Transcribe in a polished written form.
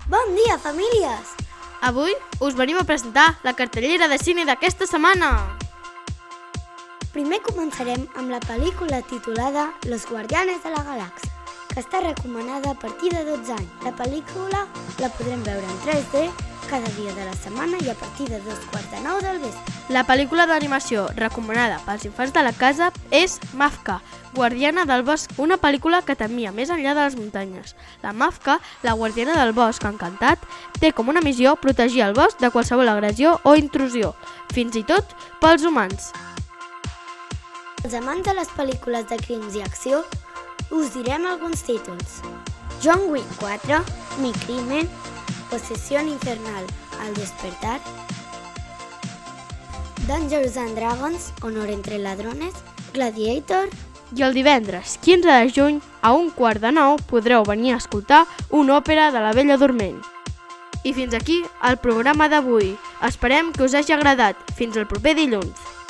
Bon dia, famílies! Avui us venim a presentar la cartellera de cine d'aquesta setmana. Primer començarem amb la pel·lícula titulada Los Guardianes de la Galàxia, que està recomanada a partir de 12 anys. La pel·lícula la podrem veure en 3D cada dia de la setmana i a partir de 9:15 del vespre. La pel·lícula d'animació recomanada pels infants de la casa és Mafka, Guardiana del Bosc, una pel·lícula que temia més enllà de les muntanyes. La Mafka, la guardiana del bosc encantat, té com una missió protegir el bosc de qualsevol agressió o intrusió, fins i tot pels humans. Els amants de les pel·lícules de crims i acció us direm alguns títols. John Wick 4, Mi crimen, Posesión infernal, Al despertar, Dungeons and Dragons, Honor entre ladrones, Gladiator. I el divendres 15 de juny, a 8:15, podreu venir a escoltar una òpera de la Bella Dorment. I fins aquí el programa d'avui. Esperem que us hagi agradat. Fins el proper dilluns.